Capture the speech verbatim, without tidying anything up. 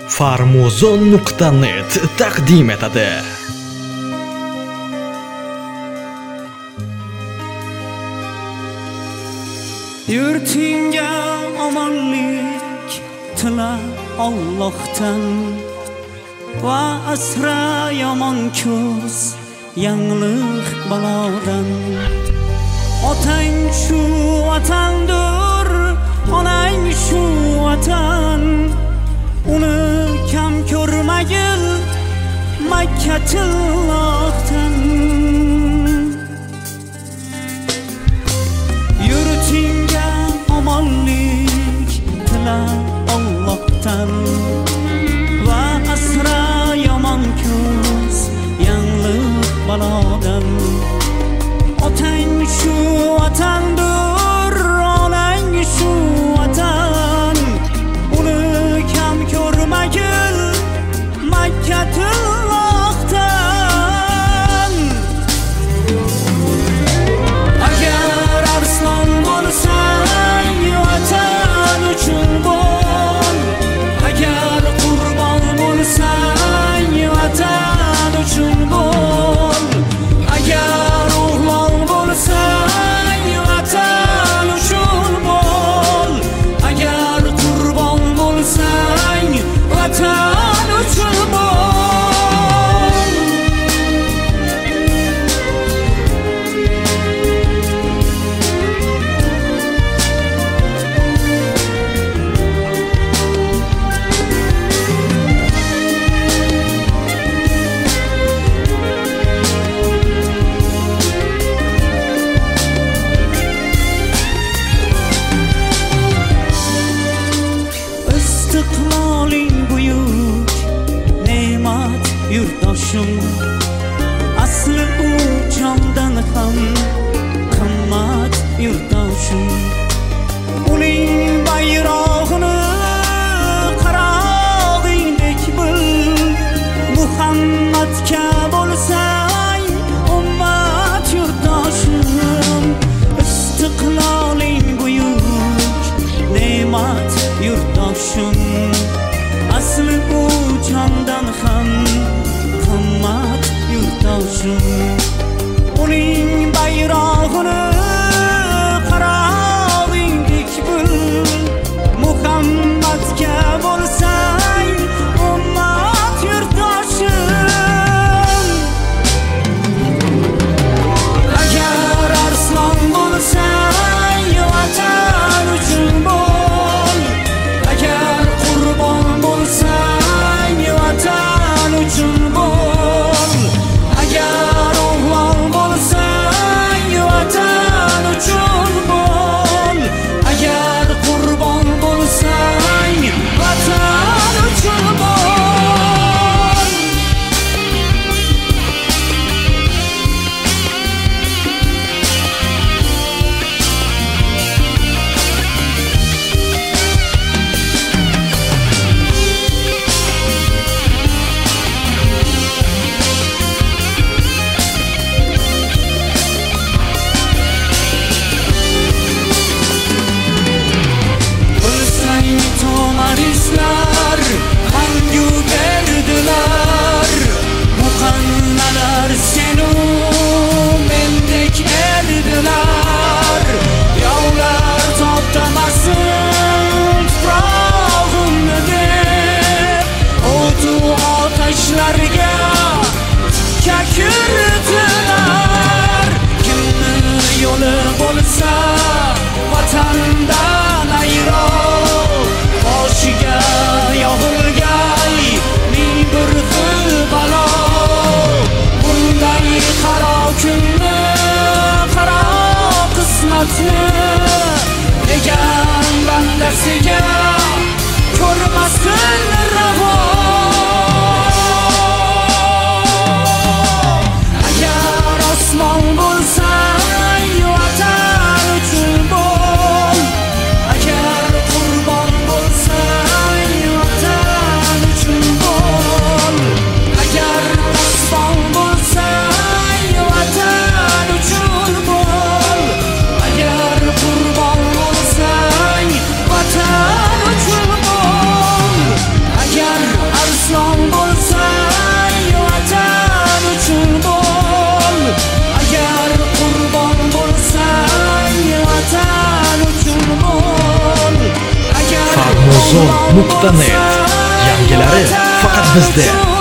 farmuzon nuqta net taqdim etadi. Yurtingga omonlik tila Allohdan va asra yomon ko'z yangliq balodan. Otang shu vatandir, onang shu vatan, uni kam ko'rmagil Makkatillohdan. Yurtingga omonlik tila Allohdan va asra yomon ko'z yangliq balodan. Otang shu vatandir, onang shu vatan, uni kam ko'rmagil Makkatillohdan. Agar arslon bo'lsang vatan uchun bo'l, agar qurbon bo'lsang vatan uchun bo'l, agar o'g'lon bo'lsang vatan uchun bo'l, agar qurbon bo'lsang vatan uchun bo'l. Istiqloling buyuk ne'mat yurtdoshim, asli u jondan ham qimmat yurtdoshim. Uning bayrog'ini qarog'ingdek bil, Muhammadga bo'lsang ummat yurtdoshim. Istiqloling buyuk ne'mat yurtdoshim, asli u jondan ham qimmat yurtdoshim. Uning bayrog'ini qarog'ingdek bil, Muhammadga bo'lsang ummat yurtdoshim. Agar arslon bo'lsang vatan uchun bo'l, agar qurbon bo'lsang vatan uchun bo'l, agar arzon nuqta net. Yangilari faqat bizda.